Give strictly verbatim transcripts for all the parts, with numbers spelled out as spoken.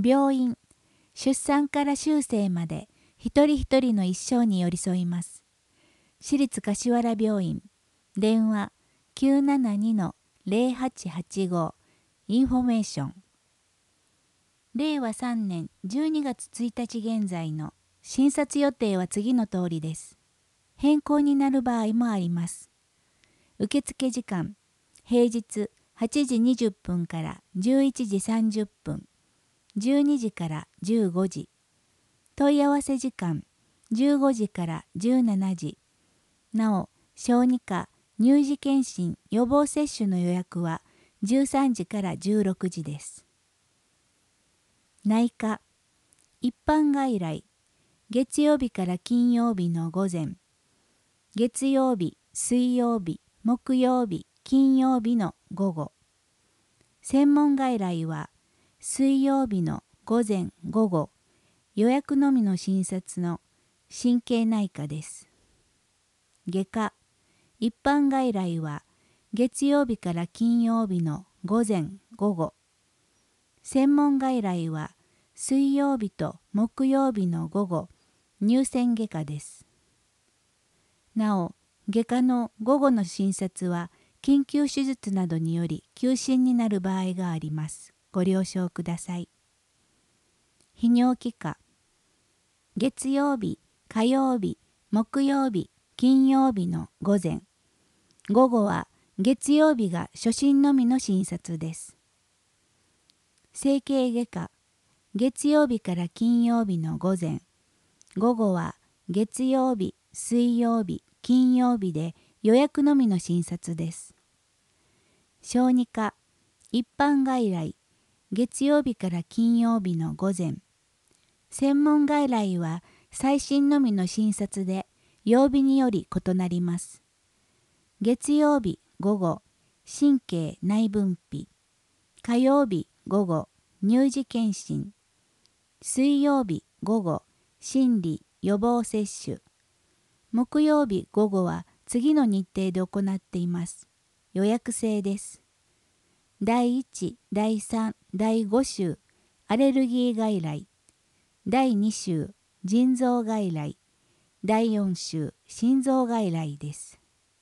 病院、出産から終生まで一人一人の一生に寄り添います。市立柏原病院、電話 きゅうななにのゼロはちはちご インフォメーション。れいわさんねんじゅうにがつついたち現在の診察予定は次の通りです。変更になる場合もあります。受付時間、平日はちじにじゅっぷんからじゅういちじさんじゅっぷん、じゅうにじからじゅうごじ。問い合わせ時間、じゅうごじからじゅうしちじ。なお、小児科、乳児健診、予防接種の予約はじゅうさんじからじゅうろくじです。内科、一般外来、月曜日から金曜日の午前、月曜日、水曜日、木曜日、金曜日の午後。専門外来は水曜日の午前午後、予約のみの診察の神経内科です。外科、一般外来は月曜日から金曜日の午前午後。専門外来は水曜日と木曜日の午後、乳腺外科です。なお、外科の午後の診察は緊急手術などにより休診になる場合があります。ご了承ください。泌尿器科、月曜日、火曜日、木曜日、金曜日の午前。午後は月曜日が初診のみの診察です。整形外科、月曜日から金曜日の午前。午後は月曜日、水曜日、金曜日で予約のみの診察です。小児科、一般外来、月曜日から金曜日の午前。専門外来は最新のみの診察で曜日により異なります。月曜日午後、神経内分泌。火曜日午後、乳児健診。水曜日午後、心理予防接種。木曜日午後は次の日程で行っています。予約制です。だいいち、だいさん、だいご週、アレルギー外来。だいに週、腎臓外来。だいよん週、心臓外来です。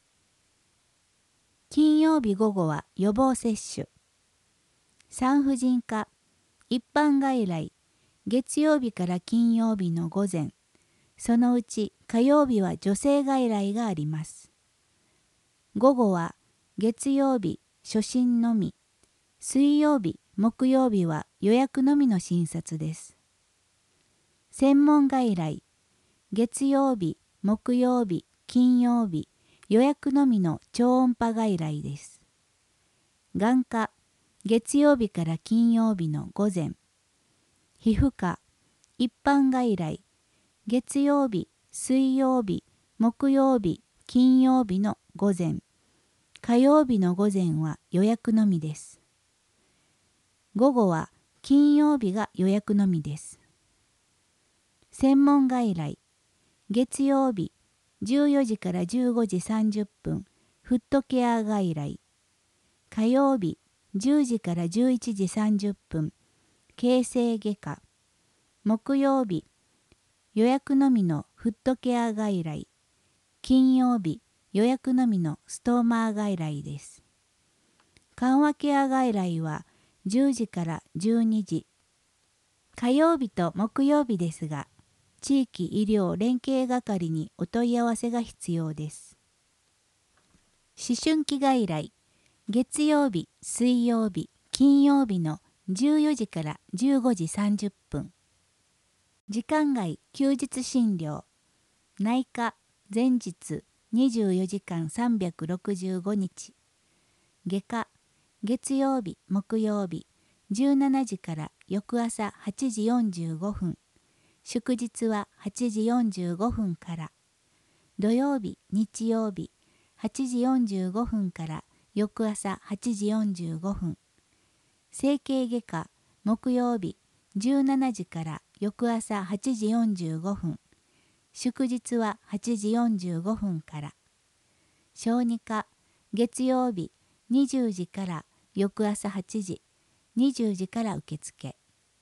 金曜日午後は予防接種。産婦人科、一般外来。月曜日から金曜日の午前。そのうち火曜日は女性外来があります。午後は月曜日初診のみ、水曜日木曜日は予約のみの診察です。専門外来、月曜日木曜日金曜日予約のみの超音波外来です。眼科、月曜日から金曜日の午前。皮膚科、一般外来、月曜日、水曜日、木曜日、金曜日の午前。火曜日の午前は予約のみです。午後は金曜日が予約のみです。専門外来、月曜日、じゅうよじからじゅうごじさんじゅっぷん、フットケア外来。火曜日、じゅうじからじゅういちじさんじゅっぷん、形成外科。木曜日、予約のみのフットケア外来。金曜日、予約のみのストーマー外来です。緩和ケア外来はじゅうじからじゅうにじ。火曜日と木曜日ですが、地域医療連携係にお問い合わせが必要です。思春期外来、月曜日、水曜日、金曜日のじゅうよじからじゅうごじさんじゅっぷん。時間外休日診療、内科、前日にじゅうよじかんさんびゃくろくじゅうごにち。外科、月曜日、木曜日、じゅうしちじから翌朝はちじよんじゅうごふん。祝日ははちじよんじゅうごふんから。土曜日、日曜日、はちじよんじゅうごふんから翌朝はちじよんじゅうごふん。整形外科、木曜日、じゅうしちじから翌朝はちじよんじゅうごふん。祝日ははちじよんじゅうごふんから。小児科、月曜日、にじゅうじから翌朝はちじ、にじゅうじから受付。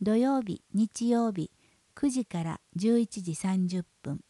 土曜日、日曜日くじからじゅういちじさんじゅっぷん。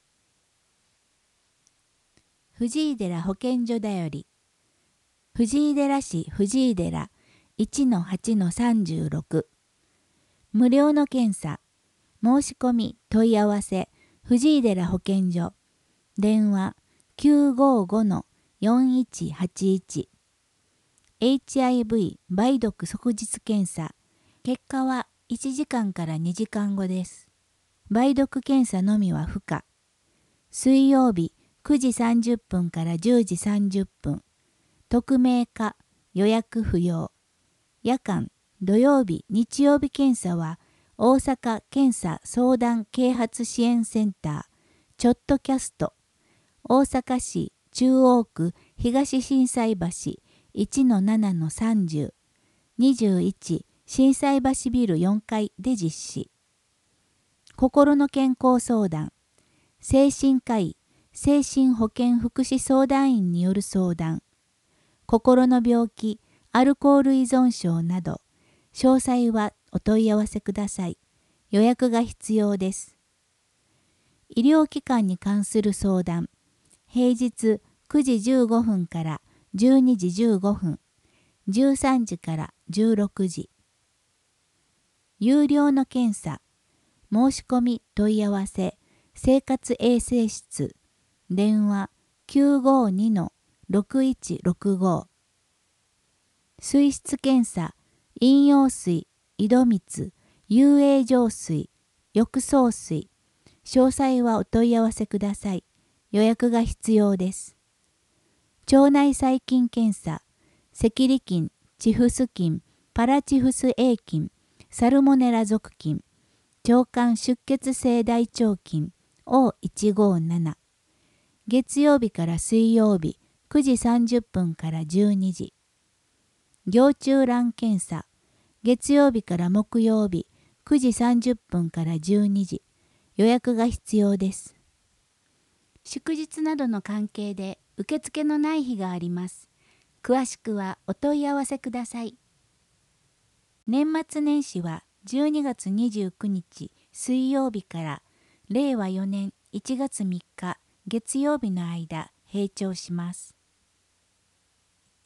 藤井寺保健所だより。藤井寺市藤井寺 いちのはちのさんじゅうろく。無料の検査。申し込み問い合わせ藤井寺保健所。電話 きゅうごごのよんいちはちいち。エイチアイブイ 梅毒即日検査。結果はいちじかんからにじかんごです。梅毒検査のみは不可。水曜日くじさんじゅっぷんからじゅうじさんじゅっぷん。匿名化、予約不要。夜間、土曜日、日曜日検査は大阪検査相談啓発支援センター、ちょっとキャスト。大阪市中央区東心斎橋 いちのななのさんじゅう、にじゅういち心斎橋ビルよんかいで実施。心の健康相談、精神科医、精神保健福祉相談員による相談、心の病気、アルコール依存症など、詳細はお問い合わせください。予約が必要です。医療機関に関する相談、平日くじじゅうごふんからじゅうにじじゅうごふん、じゅうさんじからじゅうろくじ。有料の検査、申し込み問い合わせ、生活衛生室、電話 きゅうごにのろくいちろくご。水質検査、飲用水、井戸水、遊泳浄水、浴槽水。詳細はお問い合わせください。予約が必要です。腸内細菌検査、赤痢菌、チフス菌、パラチフス A 菌、サルモネラ属菌、腸管出血性大腸菌 オーいちごなな。月曜日から水曜日くじさんじゅっぷんからじゅうにじ。行虫卵検査、月曜日から木曜日くじさんじゅっぷんからじゅうにじ。予約が必要です。祝日などの関係で受付のない日があります。詳しくはお問い合わせください。年末年始はじゅうにがつにじゅうくにち水曜日かられいわよねんいちがつみっか月曜日の間閉庁します。